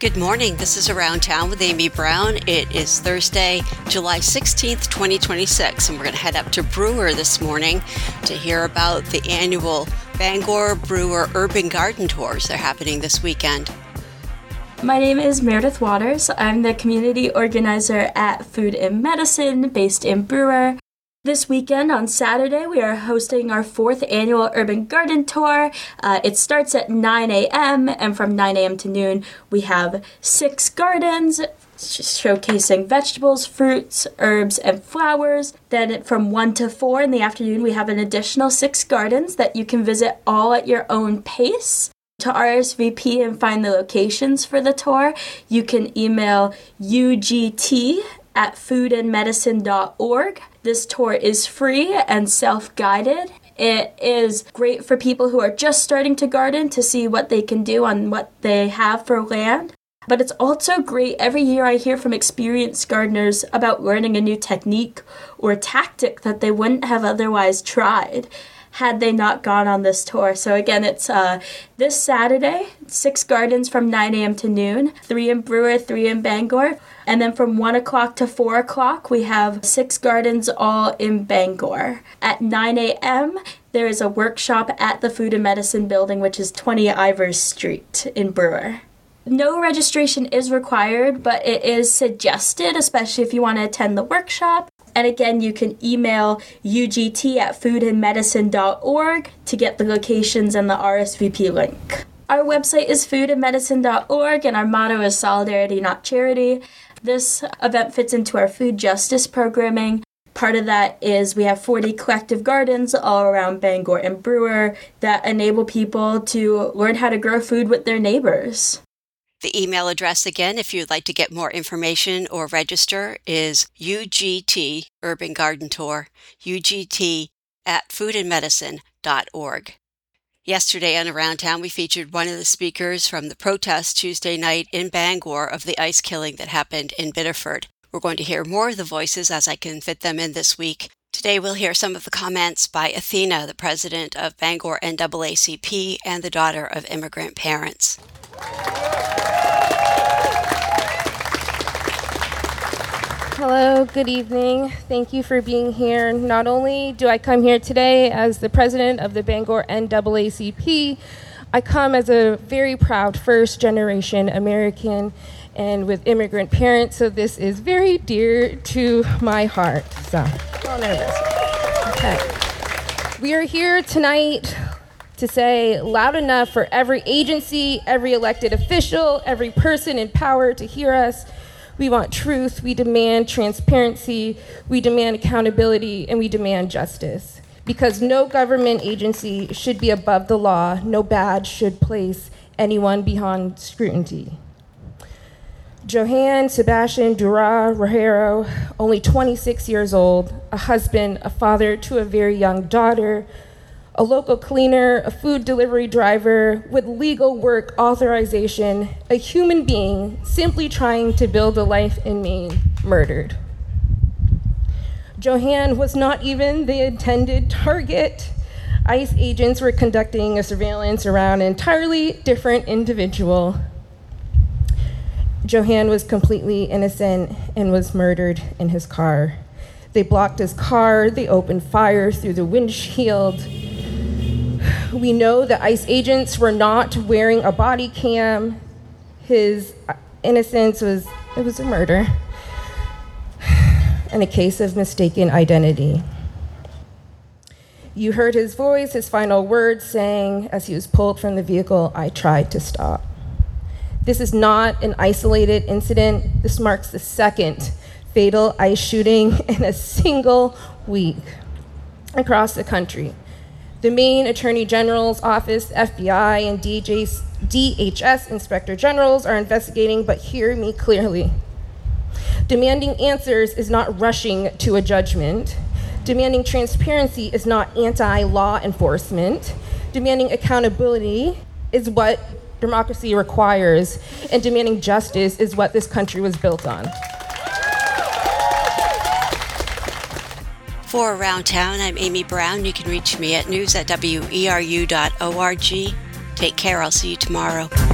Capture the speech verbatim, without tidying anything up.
Good morning. This is Around Town with Amy Brown. It is Thursday, July sixteenth, twenty twenty-six, and we're going to head up to Brewer this morning to hear about the annual Bangor Brewer Urban Garden Tours. They're happening this weekend. My name is Meredith Waters. I'm the community organizer at Food and Medicine based in Brewer. This weekend on Saturday, we are hosting our fourth annual Urban Garden Tour. Uh, it starts at nine a.m. and from nine a.m. to noon, we have six gardens showcasing vegetables, fruits, herbs, and flowers. Then from one to four in the afternoon, we have an additional six gardens that you can visit all at your own pace. To R S V P and find the locations for the tour, you can email U G T at food and medicine dot org. This tour is free and self-guided. It is great for people who are just starting to garden to see what they can do on what they have for land. But it's also great. Every year I hear from experienced gardeners about learning a new technique or tactic that they wouldn't have otherwise tried had they not gone on this tour. So again, it's uh, this Saturday, six gardens from nine a.m. to noon, three in Brewer, three in Bangor. And then from one o'clock to four o'clock, we have six gardens all in Bangor. At nine a.m., there is a workshop at the Food and Medicine building, which is twenty Ivers Street in Brewer. No registration is required, but it is suggested, especially if you want to attend the workshop. And again, you can email U G T at food and medicine dot org to get the locations and the R S V P link. Our website is food and medicine dot org, and our motto is Solidarity, Not Charity. This event fits into our food justice programming. Part of that is we have forty collective gardens all around Bangor and Brewer that enable people to learn how to grow food with their neighbors. The email address again, if you'd like to get more information or register, is U G T Urban Garden Tour, U G T at food and medicine dot org. Yesterday on Around Town, we featured one of the speakers from the protest Tuesday night in Bangor of the ice killing that happened in Biddeford. We're going to hear more of the voices as I can fit them in this week. Today we'll hear some of the comments by Athena, the president of Bangor N double A C P and the daughter of immigrant parents. Hello, good evening. Thank you for being here. Not only do I come here today as the president of the Bangor N double A C P, I come as a very proud first-generation American and with immigrant parents, so this is very dear to my heart. So, I'm a little nervous. Okay. We are here tonight to say loud enough for every agency, every elected official, every person in power to hear us. We want truth, we demand transparency, we demand accountability, and we demand justice. Because no government agency should be above the law, no badge should place anyone beyond scrutiny. Johann Sebastian Dura Rogero, only twenty-six years old, a husband, a father to a very young daughter, a local cleaner, a food delivery driver with legal work authorization, a human being simply trying to build a life in Maine, murdered. Johann was not even the intended target. ICE agents were conducting a surveillance around an entirely different individual. Johann was completely innocent and was murdered in his car. They blocked his car, they opened fire through the windshield. We know that ICE agents were not wearing a body cam. His innocence was, it was a murder and a case of mistaken identity. You heard his voice, his final words saying, as he was pulled from the vehicle, "I tried to stop." This is not an isolated incident. This marks the second fatal ICE shooting in a single week across the country. The Maine Attorney General's Office, F B I, and D H S Inspector Generals are investigating, but hear me clearly. Demanding answers is not rushing to a judgment. Demanding transparency is not anti-law enforcement. Demanding accountability is what democracy requires, and demanding justice is what this country was built on. For Around Town, I'm Amy Brown. You can reach me at news at W E R U dot org. Take care. I'll see you tomorrow.